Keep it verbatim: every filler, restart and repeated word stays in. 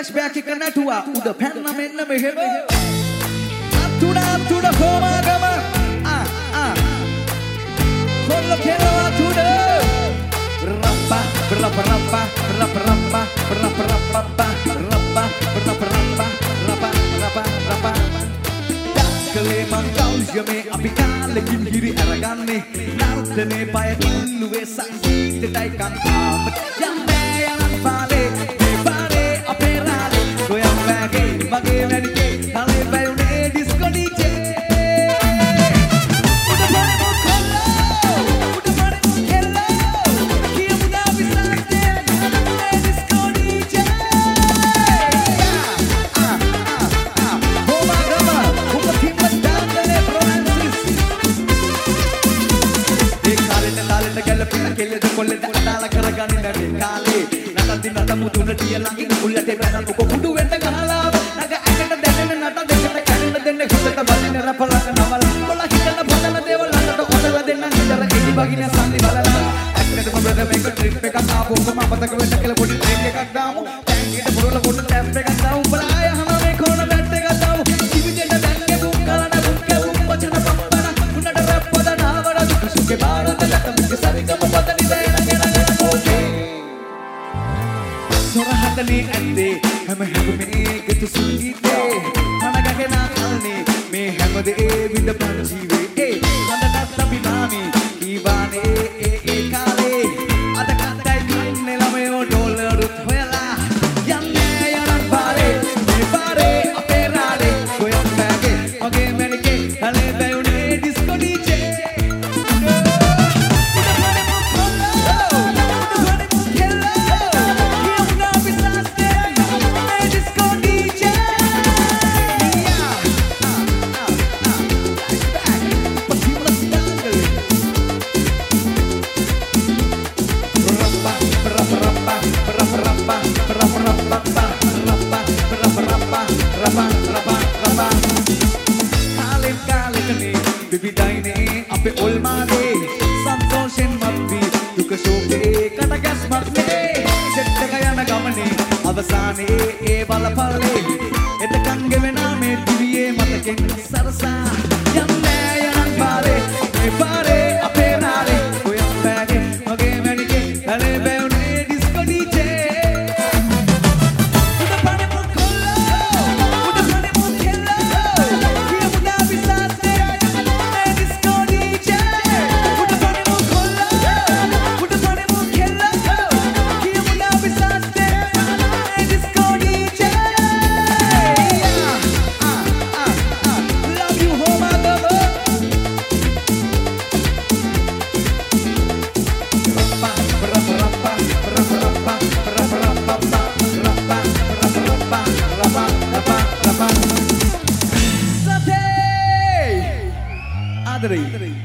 flashback එක නැටුවා උඩ පැන්න මෙන්න මෙහෙම අතුඩ අතුඩ කොමගම ආ ආ කොල්ල කෙනවා තුඩ රම්පා රප රම්පා රප රම්පා රප රම්පා රම්පා රප රම්පා රප රප රප කලේ මං කවුජමේ අපි කාලෙකින් ගිරි අරගන්නේ නර්තනේ පය කිල්ලුවේ සංගීතයයි කන්තාව යන්නේ යන පාලේ මේ පාරේ අපේ රාලේ ගොයම් වැගේ මගේ වැඩිකේ තලේ බැයුනේ ඩිස්කෝ ඩීජේ මුතුන තිය ළඟින් උල්ලට පැනන උක කුඩු වෙන්න ගහලා නග ඇකට දැනෙන නට දෙකට කැඩෙන දෙන්නේ හුදට බලින රපලක නවල කොල හිතන බදල දේවල් ළඟට ඔතල දෙන්න නිතර එලි බගින සංදි බලලා ඇක්ටට මොබද මේක ට්‍රිප් එකක් ආපු කොම අපතක වෙන්න කියලා පොඩි ට්‍රිප් එකක් දාමු ටැංකියට පුරවල පොඩි ටැප් එකක් දාමු උඹලා ආය හැම මේ කොන බැට් එකක් දාමු කිවිදෙන්න දැන්නේ බුක් කරන බුක් කවුම් වචන පප්පන උන්නට රැප් පද නාවර දුක සුකේ බාරත ලකමික සරිගම පදනි දෙන ඕකේ සොරහතනේ ඇත්තේ හැම හැමමේ ගතු සංගීතේ හනගගෙන අල්නේ මේ හැමදේ විඳ පංජීවේ ඒ හඳටත් අපි නාමි ඊවානේ ඒ ඒ කාලේ අද කන්දයි දුන්නේ ළමයෝ ඩොලරුත් හොයලා යන්නේ යන පාරේ මේ පාරේ අපේ රාලේ ගොයම් බෑගේ මගේ මැනිකේ තලේ බැයුනේ ඩිස්කෝ ඩීජේ අවසානයේ ඒ බලපල්ලේ එතකන් ගෙවෙනා මේ දිවියේ මතකෙන් සරසා යන්නේ යන පාරේ මේ පාරේ අපේ රාලේ ඔයම් බෑගේ මගේ මැනිකේ තලේ බැවුනේ ඩිස්කෝ ඩීජේ උඩ පනේ මොකල්ලෝ උඩ පනේ මොකල්ලෝ කියමු ඩාබි සාස්තේ මේ ඩිස්කෝ ඩීජේ උඩ පනේ මොකල්ලෝ උඩ පනේ මොකල්ලෝ කියමු ඩාබි සාස්තේ Adri.